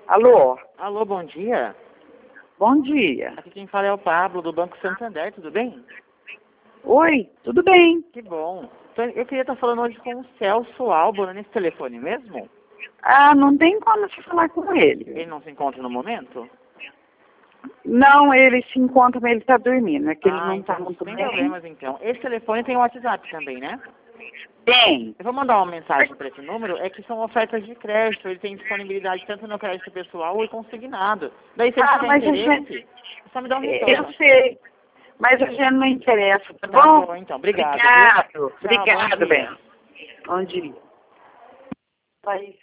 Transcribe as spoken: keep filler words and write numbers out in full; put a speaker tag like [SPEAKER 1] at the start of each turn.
[SPEAKER 1] Alô?
[SPEAKER 2] Alô, bom dia.
[SPEAKER 1] Bom dia.
[SPEAKER 2] Aqui quem fala é o Pablo, do Banco Santander, tudo bem?
[SPEAKER 1] Oi, tudo bem?
[SPEAKER 2] Que bom. Então, eu queria estar falando hoje com o Celso Albo, nesse telefone mesmo?
[SPEAKER 1] Ah, não tem como você falar com ele.
[SPEAKER 2] Ele não se encontra no momento?
[SPEAKER 1] Não, ele se encontra, mas ele está dormindo. É que ele
[SPEAKER 2] Ah,
[SPEAKER 1] não está
[SPEAKER 2] então,
[SPEAKER 1] muito
[SPEAKER 2] sem
[SPEAKER 1] bem.
[SPEAKER 2] problemas então. Esse telefone tem o WhatsApp também, né?
[SPEAKER 1] Tem.
[SPEAKER 2] Eu vou mandar uma mensagem para esse número, é que são ofertas de crédito, ele tem disponibilidade tanto no crédito pessoal e consignado. Daí se ele
[SPEAKER 1] Ah,
[SPEAKER 2] tiver
[SPEAKER 1] mas a
[SPEAKER 2] interesse,
[SPEAKER 1] gente...
[SPEAKER 2] é só me dar um
[SPEAKER 1] Eu
[SPEAKER 2] retorno.
[SPEAKER 1] sei, mas a gente não interessa, tá
[SPEAKER 2] Tá
[SPEAKER 1] bom?
[SPEAKER 2] bom, então. Obrigado, viu?
[SPEAKER 1] Obrigado.
[SPEAKER 2] Tchau, bom
[SPEAKER 1] Obrigado,
[SPEAKER 2] dia.
[SPEAKER 1] bem. Bom dia. Vai.